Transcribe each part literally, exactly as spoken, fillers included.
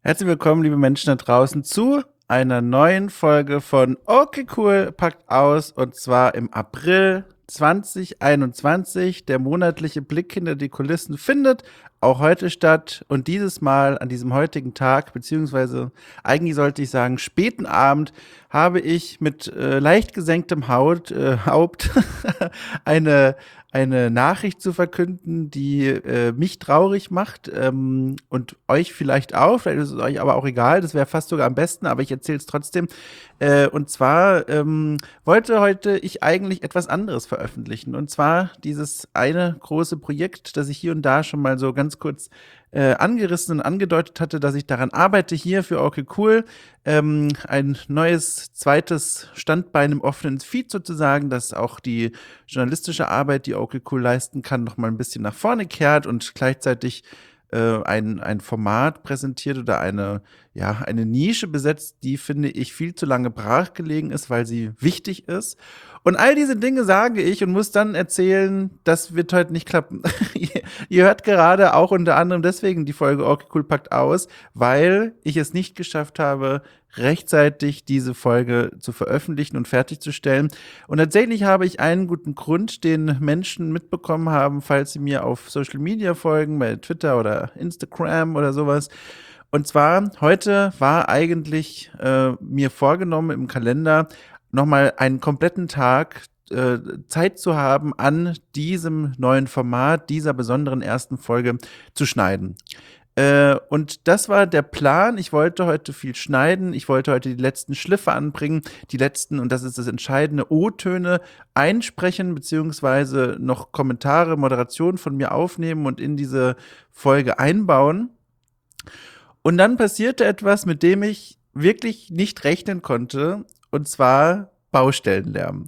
Herzlich willkommen, liebe Menschen da draußen, zu einer neuen Folge von Okay Cool packt aus, und zwar im April zwanzig einundzwanzig. Der monatliche Blick hinter die Kulissen findet auch heute statt, und dieses Mal an diesem heutigen Tag, beziehungsweise eigentlich sollte ich sagen späten Abend, habe ich mit äh, leicht gesenktem Haut, äh, Haupt eine eine Nachricht zu verkünden, die äh, mich traurig macht, ähm, und euch vielleicht auch, vielleicht ist es euch aber auch egal, das wäre fast sogar am besten, aber ich erzähle es trotzdem. Äh, und zwar ähm, wollte heute ich eigentlich etwas anderes veröffentlichen, und zwar dieses eine große Projekt, das ich hier und da schon mal so ganz kurz äh, angerissen und angedeutet hatte, dass ich daran arbeite, hier für Okay Cool, ähm, ein neues zweites Standbein im offenen Feed sozusagen, das auch die journalistische Arbeit, die Okay Cool leisten kann, noch mal ein bisschen nach vorne kehrt und gleichzeitig äh, ein, ein Format präsentiert oder eine, ja, eine Nische besetzt, die, finde ich, viel zu lange brachgelegen ist, weil sie wichtig ist. Und all diese Dinge sage ich und muss dann erzählen, das wird heute nicht klappen. ihr, ihr hört gerade auch unter anderem deswegen die Folge Okay Cool packt aus, weil ich es nicht geschafft habe, rechtzeitig diese Folge zu veröffentlichen und fertigzustellen. Und tatsächlich habe ich einen guten Grund, den Menschen mitbekommen haben, falls sie mir auf Social Media folgen, bei Twitter oder Instagram oder sowas. Und zwar, heute war eigentlich äh, mir vorgenommen im Kalender, nochmal einen kompletten Tag äh, Zeit zu haben, an diesem neuen Format, dieser besonderen ersten Folge zu schneiden. Äh, und das war der Plan. Ich wollte heute viel schneiden. Ich wollte heute die letzten Schliffe anbringen, die letzten, und das ist das Entscheidende, O-Töne einsprechen, beziehungsweise noch Kommentare, Moderation von mir aufnehmen und in diese Folge einbauen. Und dann passierte etwas, mit dem ich wirklich nicht rechnen konnte, und zwar Baustellenlärm.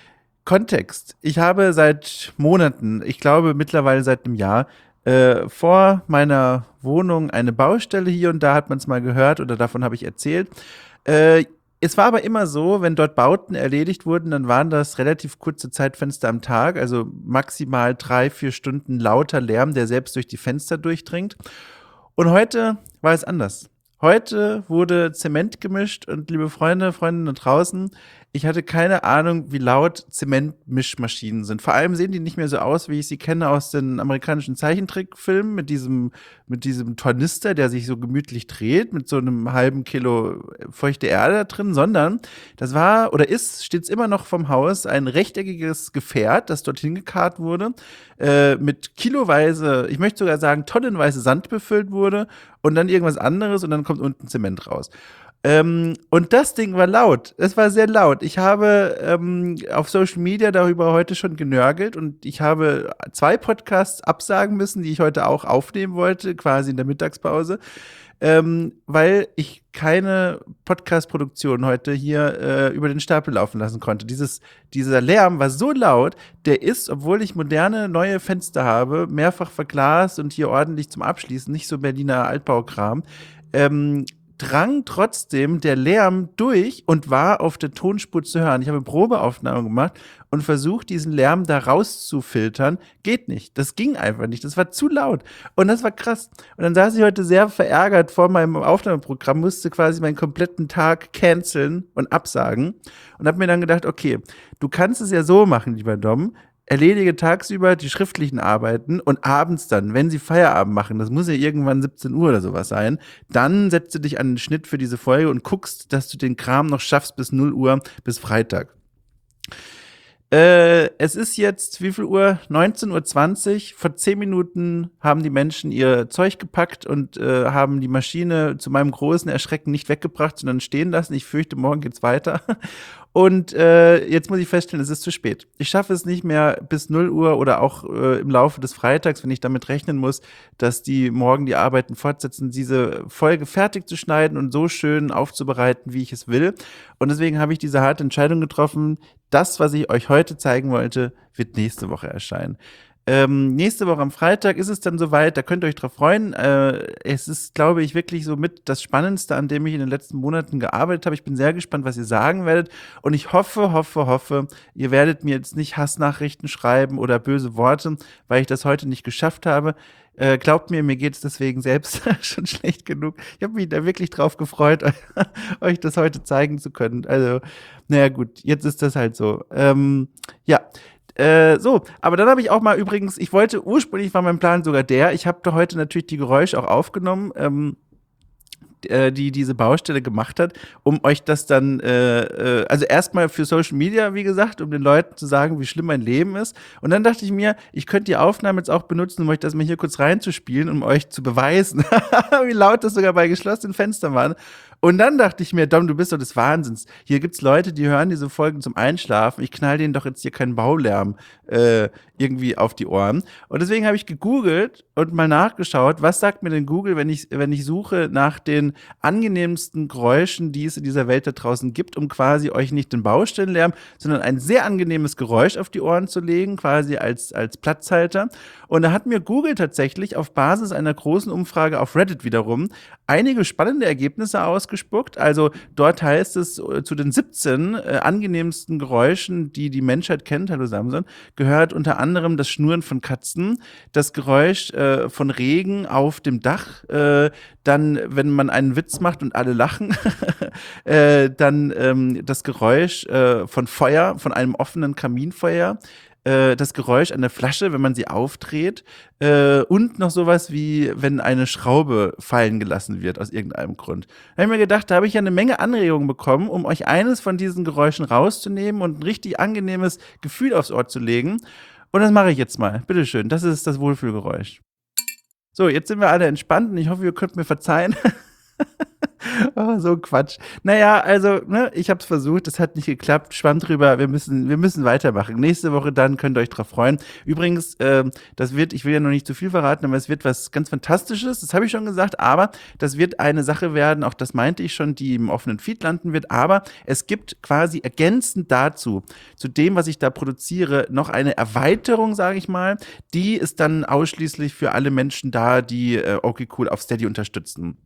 Kontext. Ich habe seit Monaten, ich glaube mittlerweile seit einem Jahr, äh, vor meiner Wohnung eine Baustelle. Hier und da hat man es mal gehört oder davon habe ich erzählt. Äh, Es war aber immer so, wenn dort Bauten erledigt wurden, dann waren das relativ kurze Zeitfenster am Tag, also maximal drei, vier Stunden lauter Lärm, der selbst durch die Fenster durchdringt. Und heute war es anders. Heute wurde Zement gemischt, und liebe Freunde, Freundinnen da draußen, ich hatte keine Ahnung, wie laut Zementmischmaschinen sind. Vor allem sehen die nicht mehr so aus, wie ich sie kenne aus den amerikanischen Zeichentrickfilmen mit diesem, mit diesem Tornister, der sich so gemütlich dreht, mit so einem halben Kilo feuchte Erde da drin, sondern das war oder ist, steht's immer noch vom Haus, ein rechteckiges Gefährt, das dorthin gekarrt wurde, äh, mit kiloweise, ich möchte sogar sagen tonnenweise Sand befüllt wurde und dann irgendwas anderes, und dann kommt unten Zement raus. Ähm, und das Ding war laut. Es war sehr laut. Ich habe ähm, auf Social Media darüber heute schon genörgelt, und ich habe zwei Podcasts absagen müssen, die ich heute auch aufnehmen wollte, quasi in der Mittagspause, ähm, weil ich keine Podcast-Produktion heute hier äh, über den Stapel laufen lassen konnte. Dieses, dieser Lärm war so laut, der ist, obwohl ich moderne neue Fenster habe, mehrfach verglast und hier ordentlich zum Abschließen, nicht so Berliner Altbaukram, ähm, drang trotzdem der Lärm durch und war auf der Tonspur zu hören. Ich habe Probeaufnahmen gemacht und versucht, diesen Lärm da rauszufiltern. Geht nicht. Das ging einfach nicht. Das war zu laut. Und das war krass. Und dann saß ich heute sehr verärgert vor meinem Aufnahmeprogramm, musste quasi meinen kompletten Tag canceln und absagen und habe mir dann gedacht, okay, du kannst es ja so machen, lieber Dom. Erledige tagsüber die schriftlichen Arbeiten, und abends dann, wenn sie Feierabend machen, das muss ja irgendwann siebzehn Uhr oder sowas sein, dann setzt du dich an den Schnitt für diese Folge und guckst, dass du den Kram noch schaffst bis null Uhr, bis Freitag. Äh, es ist jetzt, wie viel Uhr? neunzehn Uhr zwanzig. Vor zehn Minuten haben die Menschen ihr Zeug gepackt und äh, haben die Maschine zu meinem großen Erschrecken nicht weggebracht, sondern stehen lassen. Ich fürchte, morgen geht's weiter. Und äh, jetzt muss ich feststellen, es ist zu spät. Ich schaffe es nicht mehr bis null Uhr oder auch äh, im Laufe des Freitags, wenn ich damit rechnen muss, dass die morgen die Arbeiten fortsetzen, diese Folge fertig zu schneiden und so schön aufzubereiten, wie ich es will. Und deswegen habe ich diese harte Entscheidung getroffen. Das, was ich euch heute zeigen wollte, wird nächste Woche erscheinen. Ähm, nächste Woche am Freitag ist es dann soweit, da könnt ihr euch drauf freuen. Äh, es ist, glaube ich, wirklich so mit das Spannendste, an dem ich in den letzten Monaten gearbeitet habe. Ich bin sehr gespannt, was ihr sagen werdet. Und ich hoffe, hoffe, hoffe, ihr werdet mir jetzt nicht Hassnachrichten schreiben oder böse Worte, weil ich das heute nicht geschafft habe. Äh, glaubt mir, mir geht es deswegen selbst schon schlecht genug. Ich habe mich da wirklich drauf gefreut, euch das heute zeigen zu können. Also, naja, gut, jetzt ist das halt so. Ähm, ja. Äh, so, aber dann habe ich auch mal übrigens, ich wollte, ursprünglich war mein Plan sogar der, ich habe da heute natürlich die Geräusche auch aufgenommen, ähm, äh, die diese Baustelle gemacht hat, um euch das dann, äh, äh, also erstmal für Social Media, wie gesagt, um den Leuten zu sagen, wie schlimm mein Leben ist. Und dann dachte ich mir, ich könnte die Aufnahme jetzt auch benutzen, um euch das mal hier kurz reinzuspielen, um euch zu beweisen, wie laut das sogar bei geschlossenen Fenstern war. Und dann dachte ich mir, Dom, du bist doch des Wahnsinns. Hier gibt's Leute, die hören diese Folgen zum Einschlafen. Ich knall denen doch jetzt hier keinen Baulärm äh, irgendwie auf die Ohren. Und deswegen habe ich gegoogelt und mal nachgeschaut, was sagt mir denn Google, wenn ich, wenn ich suche nach den angenehmsten Geräuschen, die es in dieser Welt da draußen gibt, um quasi euch nicht den Baustellenlärm, sondern ein sehr angenehmes Geräusch auf die Ohren zu legen, quasi als, als Platzhalter. Und da hat mir Google tatsächlich auf Basis einer großen Umfrage auf Reddit wiederum einige spannende Ergebnisse ausgespuckt. Also dort heißt es, äh, zu den siebzehn äh, angenehmsten Geräuschen, die die Menschheit kennt, hallo Samson, gehört unter anderem das Schnurren von Katzen, das Geräusch äh, von Regen auf dem Dach, äh, dann, wenn man einen Witz macht und alle lachen, äh, dann ähm, das Geräusch äh, von Feuer, von einem offenen Kaminfeuer, äh, das Geräusch an der Flasche, wenn man sie aufdreht, äh, und noch sowas wie, wenn eine Schraube fallen gelassen wird aus irgendeinem Grund. Da habe ich mir gedacht, da habe ich ja eine Menge Anregungen bekommen, um euch eines von diesen Geräuschen rauszunehmen und ein richtig angenehmes Gefühl aufs Ohr zu legen. Und das mache ich jetzt mal. Bitteschön, das ist das Wohlfühlgeräusch. So, jetzt sind wir alle entspannt und ich hoffe, ihr könnt mir verzeihen. Oh, so ein Quatsch. Naja, also, ne, ich hab's versucht, es hat nicht geklappt. Schwamm drüber, wir müssen, wir müssen weitermachen. Nächste Woche dann könnt ihr euch drauf freuen. Übrigens, ähm, das wird, ich will ja noch nicht zu viel verraten, aber es wird was ganz Fantastisches, das habe ich schon gesagt, aber das wird eine Sache werden, auch das meinte ich schon, die im offenen Feed landen wird, aber es gibt quasi ergänzend dazu, zu dem, was ich da produziere, noch eine Erweiterung, sage ich mal, die ist dann ausschließlich für alle Menschen da, die äh, okay cool auf Steady unterstützen.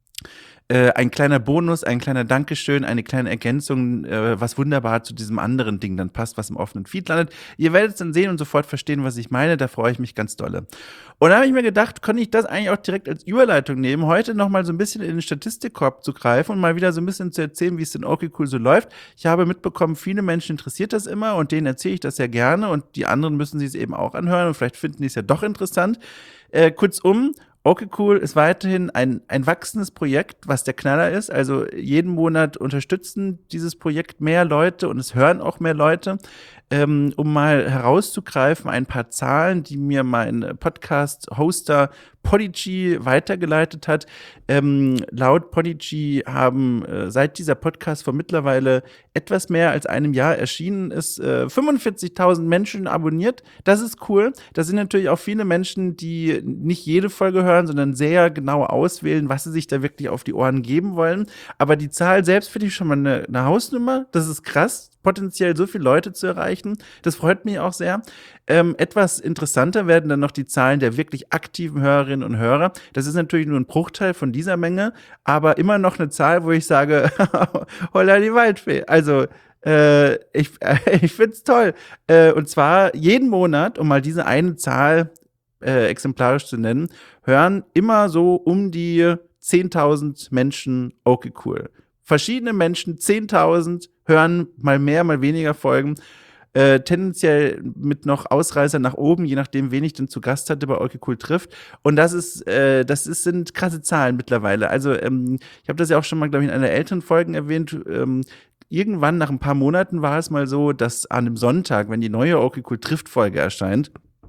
Äh, ein kleiner Bonus, ein kleiner Dankeschön, eine kleine Ergänzung, äh, was wunderbar zu diesem anderen Ding dann passt, was im offenen Feed landet. Ihr werdet es dann sehen und sofort verstehen, was ich meine. Da freue ich mich ganz dolle. Und da habe ich mir gedacht, konnte ich das eigentlich auch direkt als Überleitung nehmen, heute noch mal so ein bisschen in den Statistikkorb zu greifen und mal wieder so ein bisschen zu erzählen, wie es in okay cool so läuft. Ich habe mitbekommen, viele Menschen interessiert das immer und denen erzähle ich das ja gerne und die anderen müssen sich es eben auch anhören und vielleicht finden die es ja doch interessant. Äh, kurzum, okay cool ist weiterhin ein, ein wachsendes Projekt, was der Knaller ist. Also jeden Monat unterstützen dieses Projekt mehr Leute und es hören auch mehr Leute. Ähm, um mal herauszugreifen, ein paar Zahlen, die mir mein Podcast-Hoster Podigy weitergeleitet hat. Ähm, laut Podigy haben äh, seit dieser Podcast vor mittlerweile etwas mehr als einem Jahr erschienen ist, äh, fünfundvierzigtausend Menschen abonniert. Das ist cool. Da sind natürlich auch viele Menschen, die nicht jede Folge hören, sondern sehr genau auswählen, was sie sich da wirklich auf die Ohren geben wollen. Aber die Zahl selbst finde ich schon mal eine, eine Hausnummer. Das ist krass, potenziell so viele Leute zu erreichen. Das freut mich auch sehr. Ähm, etwas interessanter werden dann noch die Zahlen der wirklich aktiven Hörerinnen und Hörer. Das ist natürlich nur ein Bruchteil von dieser Menge, aber immer noch eine Zahl, wo ich sage, holla die Waldfee. Also, äh, ich, äh, ich find's toll. Äh, und zwar jeden Monat, um mal diese eine Zahl äh, exemplarisch zu nennen, hören immer so um die zehntausend Menschen okay cool. Verschiedene Menschen, zehntausend, hören mal mehr, mal weniger Folgen. Äh, tendenziell mit noch Ausreißer nach oben, je nachdem, wen ich denn zu Gast hatte bei okay cool trifft. Und das ist, äh, das ist, sind krasse Zahlen mittlerweile. Also ähm, ich habe das ja auch schon mal, glaube ich, in einer älteren Folge erwähnt. Ähm, irgendwann nach ein paar Monaten war es mal so, dass an dem Sonntag, wenn die neue okay cool trifft Folge erscheint,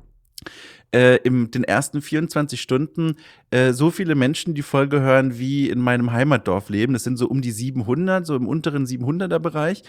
Äh, in den ersten vierundzwanzig Stunden äh, so viele Menschen die Folge hören, wie in meinem Heimatdorf leben. Das sind so um die siebenhundert, so im unteren siebenhunderter Bereich.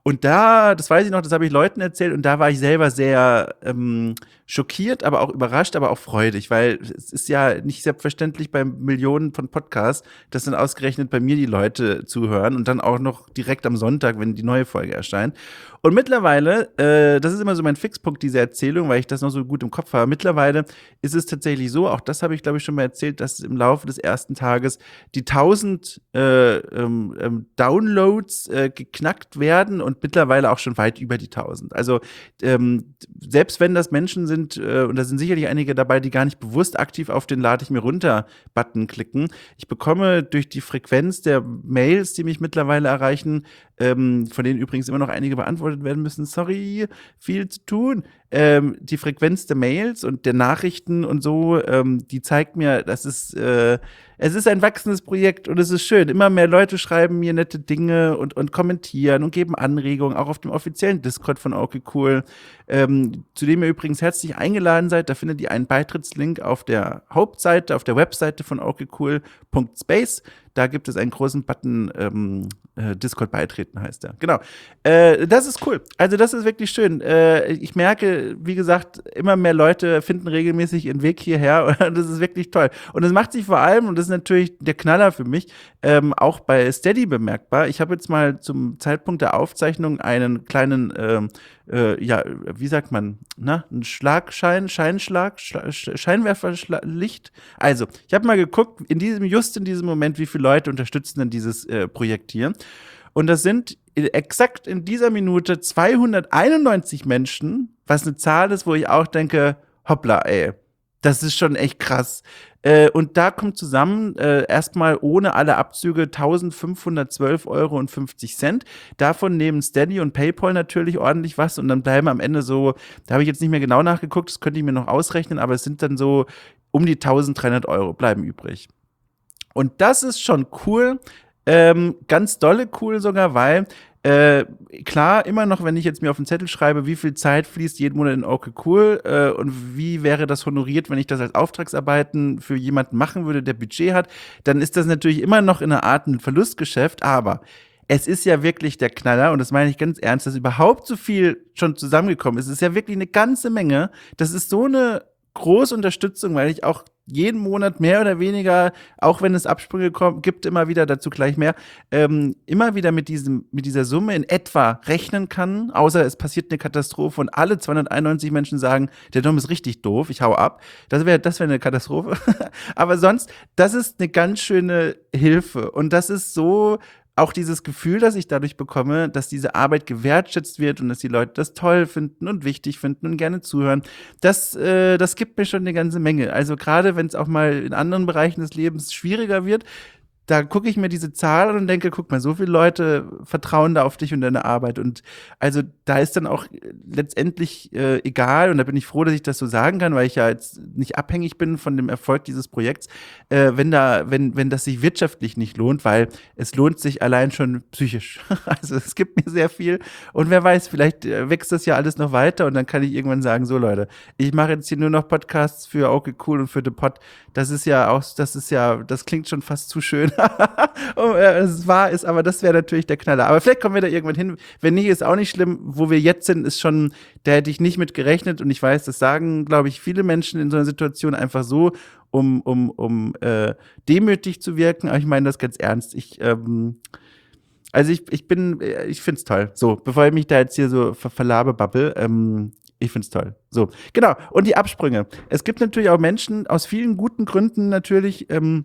Und da, das weiß ich noch, das habe ich Leuten erzählt und da war ich selber sehr ähm, schockiert, aber auch überrascht, aber auch freudig, weil es ist ja nicht selbstverständlich bei Millionen von Podcasts, dass dann ausgerechnet bei mir die Leute zuhören und dann auch noch direkt am Sonntag, wenn die neue Folge erscheint. Und mittlerweile, äh, das ist immer so mein Fixpunkt dieser Erzählung, weil ich das noch so gut im Kopf habe, mittlerweile ist es tatsächlich so, auch das habe ich glaube ich schon mal erzählt, dass im Laufe des ersten Tages die tausend äh, ähm, ähm, Downloads äh, geknackt werden und mittlerweile auch schon weit über die tausend. Also ähm, selbst wenn das Menschen sind, äh, und da sind sicherlich einige dabei, die gar nicht bewusst aktiv auf den Lade ich mir runter-Button klicken, ich bekomme durch die Frequenz der Mails, die mich mittlerweile erreichen, ähm, von denen übrigens immer noch einige beantwortet werden müssen, sorry, viel zu tun, ähm, die Frequenz der Mails und der Nachrichten und so, ähm, die zeigt mir, dass es äh, es ist ein wachsendes Projekt und es ist schön. Immer mehr Leute schreiben mir nette Dinge und, und kommentieren und geben Anregungen, auch auf dem offiziellen Discord von Okay Cool, ähm, zu dem ihr übrigens herzlich eingeladen seid. Da findet ihr einen Beitrittslink auf der Hauptseite, auf der Webseite von okcool punkt space. Da gibt es einen großen Button, ähm, äh, Discord beitreten heißt der. Genau. Äh, das ist cool. Also das ist wirklich schön. Äh, ich merke, wie gesagt, immer mehr Leute finden regelmäßig ihren Weg hierher und das ist wirklich toll. Und das macht sich vor allem, und das ist natürlich der Knaller für mich, ähm, auch bei Steady bemerkbar. Ich habe jetzt mal zum Zeitpunkt der Aufzeichnung einen kleinen, ähm, äh, ja, wie sagt man, na, ein Schlagschein, Scheinschlag, Schla Scheinwerferlicht. Also, ich habe mal geguckt, in diesem, just in diesem Moment, wie viele Leute unterstützen denn dieses äh, Projekt hier. Und das sind exakt in dieser Minute zweihunderteinundneunzig Menschen, was eine Zahl ist, wo ich auch denke, hoppla, ey, das ist schon echt krass. Äh, und da kommt zusammen äh, erstmal ohne alle Abzüge eintausendfünfhundertzwölf Euro und fünfzig Cent. Davon nehmen Steady und PayPal natürlich ordentlich was und dann bleiben am Ende so, da habe ich jetzt nicht mehr genau nachgeguckt, das könnte ich mir noch ausrechnen, aber es sind dann so um die eintausenddreihundert Euro bleiben übrig. Und das ist schon cool, ähm, ganz dolle cool sogar, weil Äh, klar, immer noch, wenn ich jetzt mir auf den Zettel schreibe, wie viel Zeit fließt jeden Monat in Okay Cool äh, und wie wäre das honoriert, wenn ich das als Auftragsarbeiten für jemanden machen würde, der Budget hat, dann ist das natürlich immer noch in einer Art ein Verlustgeschäft, aber es ist ja wirklich der Knaller und das meine ich ganz ernst, dass überhaupt so viel schon zusammengekommen ist. Es ist ja wirklich eine ganze Menge. Das ist so eine große Unterstützung, weil ich auch jeden Monat mehr oder weniger, auch wenn es Absprünge kommt, gibt, immer wieder, dazu gleich mehr, ähm, immer wieder mit diesem, mit dieser Summe in etwa rechnen kann, außer es passiert eine Katastrophe und alle zweihunderteinundneunzig Menschen sagen, der Dom ist richtig doof, ich hau ab. Das wäre das wäre eine Katastrophe. Aber sonst, das ist eine ganz schöne Hilfe und das ist so auch dieses Gefühl, das ich dadurch bekomme, dass diese Arbeit gewertschätzt wird und dass die Leute das toll finden und wichtig finden und gerne zuhören, das, äh, das gibt mir schon eine ganze Menge. Also gerade wenn es auch mal in anderen Bereichen des Lebens schwieriger wird, da gucke ich mir diese Zahl an und denke, guck mal, so viele Leute vertrauen da auf dich und deine Arbeit. Und also da ist dann auch letztendlich äh, egal, und da bin ich froh, dass ich das so sagen kann, weil ich ja jetzt nicht abhängig bin von dem Erfolg dieses Projekts, äh, wenn da, wenn, wenn das sich wirtschaftlich nicht lohnt, weil es lohnt sich allein schon psychisch. Also es gibt mir sehr viel. Und wer weiß, vielleicht äh, wächst das ja alles noch weiter und dann kann ich irgendwann sagen, so Leute, ich mache jetzt hier nur noch Podcasts für Okay Cool und für The Pod. Das ist ja auch, das ist ja, das klingt schon fast zu schön. oh, äh, es wahr ist, aber das wäre natürlich der Knaller. Aber vielleicht kommen wir da irgendwann hin. Wenn nicht, ist auch nicht schlimm. Wo wir jetzt sind, ist schon, da hätte ich nicht mit gerechnet. Und ich weiß, das sagen, glaube ich, viele Menschen in so einer Situation einfach so, um, um, um äh, demütig zu wirken. Aber ich meine das ganz ernst. Ich, ähm, also ich, ich bin, ich find's toll. So, bevor ich mich da jetzt hier so ver verlabe, babbel, ähm, ich find's toll. So, genau. Und die Absprünge. Es gibt natürlich auch Menschen, aus vielen guten Gründen natürlich, ähm,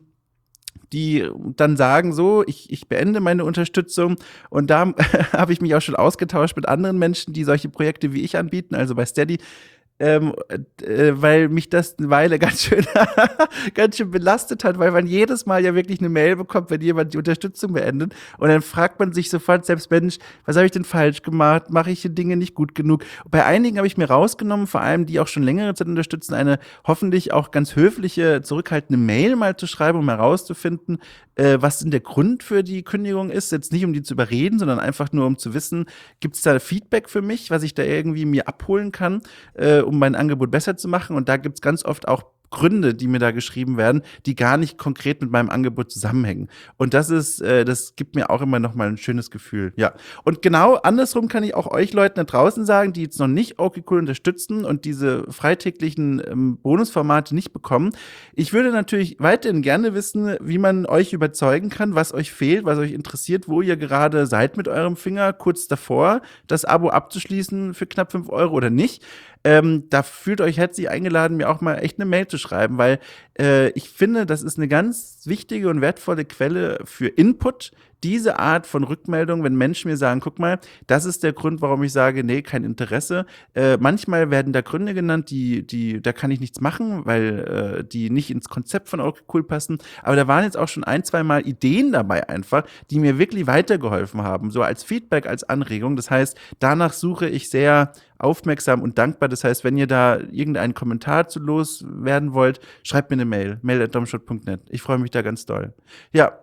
die dann sagen so, ich, ich beende meine Unterstützung und da habe ich mich auch schon ausgetauscht mit anderen Menschen, die solche Projekte wie ich anbieten, also bei Steady, ähm, äh, weil mich das eine Weile ganz schön, ganz schön belastet hat, weil man jedes Mal ja wirklich eine Mail bekommt, wenn jemand die Unterstützung beendet und dann fragt man sich sofort selbst, Mensch, was habe ich denn falsch gemacht, mache ich die Dinge nicht gut genug? Bei einigen habe ich mir rausgenommen, vor allem die auch schon längere Zeit unterstützen, eine hoffentlich auch ganz höfliche, zurückhaltende Mail mal zu schreiben, um herauszufinden, äh, was denn der Grund für die Kündigung ist, jetzt nicht um die zu überreden, sondern einfach nur um zu wissen, gibt es da Feedback für mich, was ich da irgendwie mir abholen kann, äh, um mein Angebot besser zu machen. Und da gibt es ganz oft auch Gründe, die mir da geschrieben werden, die gar nicht konkret mit meinem Angebot zusammenhängen. Und das ist, äh, das gibt mir auch immer noch mal ein schönes Gefühl. Ja. Und genau andersrum kann ich auch euch Leuten da draußen sagen, die jetzt noch nicht okay cool unterstützen und diese freitäglichen ähm, Bonusformate nicht bekommen. Ich würde natürlich weiterhin gerne wissen, wie man euch überzeugen kann, was euch fehlt, was euch interessiert, wo ihr gerade seid mit eurem Finger, kurz davor, das Abo abzuschließen für knapp fünf Euro oder nicht. Ähm, da fühlt euch herzlich eingeladen, mir auch mal echt eine Mail zu schreiben, weil äh, ich finde, das ist eine ganz wichtige und wertvolle Quelle für Input, diese Art von Rückmeldung, wenn Menschen mir sagen, guck mal, das ist der Grund, warum ich sage, nee, kein Interesse. Äh, manchmal werden da Gründe genannt, die, die, da kann ich nichts machen, weil äh, die nicht ins Konzept von okay cool passen. Aber da waren jetzt auch schon ein, zwei Mal Ideen dabei einfach, die mir wirklich weitergeholfen haben, so als Feedback, als Anregung. Das heißt, danach suche ich sehr aufmerksam und dankbar. Das heißt, wenn ihr da irgendeinen Kommentar zu loswerden wollt, schreibt mir eine Mail, mail at domschott punkt net. Ich freue mich da ganz doll. Ja.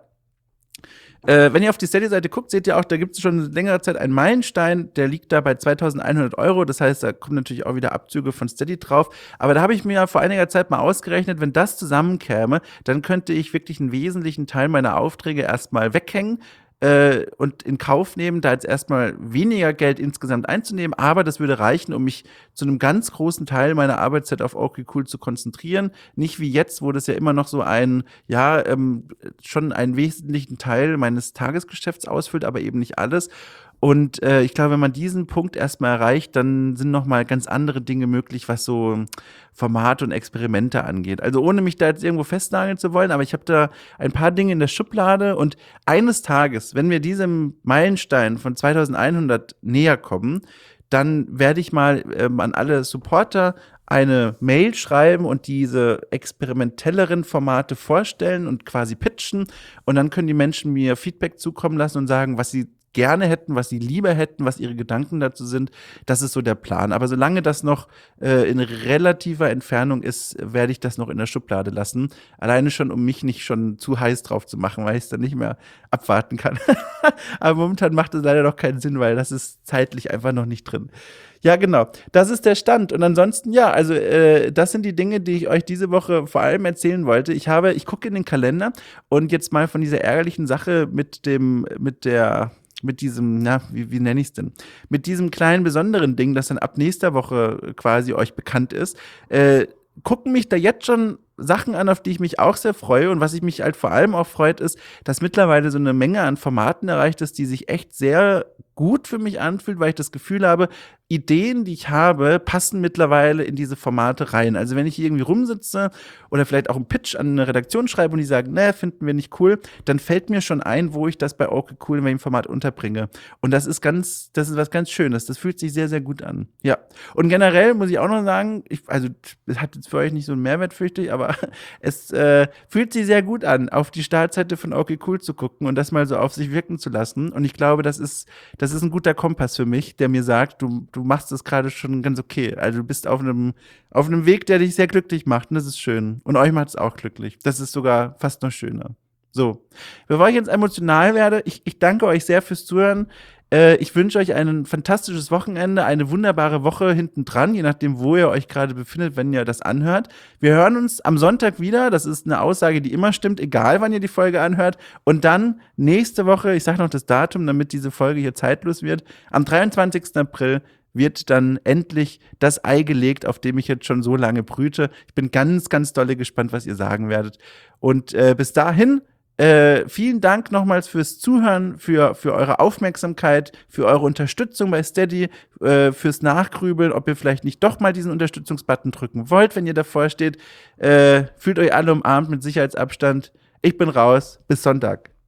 Äh, wenn ihr auf die Steady-Seite guckt, seht ihr auch, da gibt es schon längere Zeit einen Meilenstein, der liegt da bei zweitausendeinhundert Euro. Das heißt, da kommen natürlich auch wieder Abzüge von Steady drauf. Aber da habe ich mir vor einiger Zeit mal ausgerechnet, wenn das zusammenkäme, dann könnte ich wirklich einen wesentlichen Teil meiner Aufträge erstmal weghängen. Äh, und in Kauf nehmen, da jetzt erstmal weniger Geld insgesamt einzunehmen, aber das würde reichen, um mich zu einem ganz großen Teil meiner Arbeitszeit auf okay cool zu konzentrieren. Nicht wie jetzt, wo das ja immer noch so ein, ja, ähm, schon einen wesentlichen Teil meines Tagesgeschäfts ausfüllt, aber eben nicht alles. Und äh, ich glaube, wenn man diesen Punkt erstmal erreicht, dann sind noch mal ganz andere Dinge möglich, was so Formate und Experimente angeht. Also ohne mich da jetzt irgendwo festnageln zu wollen, aber ich habe da ein paar Dinge in der Schublade und eines Tages, wenn wir diesem Meilenstein von zweitausendeinhundert näher kommen, dann werde ich mal ähm, an alle Supporter eine Mail schreiben und diese experimentelleren Formate vorstellen und quasi pitchen. Und dann können die Menschen mir Feedback zukommen lassen und sagen, was sie gerne hätten, was sie lieber hätten, was ihre Gedanken dazu sind. Das ist so der Plan. Aber solange das noch äh, in relativer Entfernung ist, werde ich das noch in der Schublade lassen. Alleine schon, um mich nicht schon zu heiß drauf zu machen, weil ich es dann nicht mehr abwarten kann. Aber momentan macht es leider noch keinen Sinn, weil das ist zeitlich einfach noch nicht drin. Ja, genau. Das ist der Stand. Und ansonsten, ja, also äh, das sind die Dinge, die ich euch diese Woche vor allem erzählen wollte. Ich habe, ich gucke in den Kalender und jetzt mal von dieser ärgerlichen Sache mit dem, mit der mit diesem, na, wie, wie nenne ich es denn? Mit diesem kleinen besonderen Ding, das dann ab nächster Woche quasi euch bekannt ist, äh, gucken mich da jetzt schon Sachen an, auf die ich mich auch sehr freue. Und was ich mich halt vor allem auch freut, ist, dass mittlerweile so eine Menge an Formaten erreicht ist, die sich echt sehr gut für mich anfühlt, weil ich das Gefühl habe, Ideen, die ich habe, passen mittlerweile in diese Formate rein. Also wenn ich hier irgendwie rumsitze oder vielleicht auch einen Pitch an eine Redaktion schreibe und die sagen, ne, finden wir nicht cool, dann fällt mir schon ein, wo ich das bei okay cool in welchem Format unterbringe. Und das ist ganz, das ist was ganz Schönes. Das fühlt sich sehr, sehr gut an. Ja. Und generell muss ich auch noch sagen, ich, also es hat jetzt für euch nicht so einen Mehrwert, fürchte ich, aber es äh, fühlt sich sehr gut an, auf die Startseite von okay cool zu gucken und das mal so auf sich wirken zu lassen. Und ich glaube, das ist, das ist ein guter Kompass für mich, der mir sagt, du, du machst das gerade schon ganz okay. Also du bist auf einem, auf einem Weg, der dich sehr glücklich macht. Und das ist schön. Und euch macht es auch glücklich. Das ist sogar fast noch schöner. So, bevor ich jetzt emotional werde, ich, ich danke euch sehr fürs Zuhören. Äh, ich wünsche euch ein fantastisches Wochenende, eine wunderbare Woche hinten dran, je nachdem, wo ihr euch gerade befindet, wenn ihr das anhört. Wir hören uns am Sonntag wieder. Das ist eine Aussage, die immer stimmt, egal wann ihr die Folge anhört. Und dann nächste Woche, ich sage noch das Datum, damit diese Folge hier zeitlos wird, am dreiundzwanzigsten April wird dann endlich das Ei gelegt, auf dem ich jetzt schon so lange brüte. Ich bin ganz, ganz dolle gespannt, was ihr sagen werdet. Und äh, bis dahin, Äh, vielen Dank nochmals fürs Zuhören, für, für eure Aufmerksamkeit, für eure Unterstützung bei Steady, äh, fürs Nachgrübeln, ob ihr vielleicht nicht doch mal diesen Unterstützungsbutton drücken wollt, wenn ihr davor steht. Äh, fühlt euch alle umarmt mit Sicherheitsabstand. Ich bin raus. Bis Sonntag.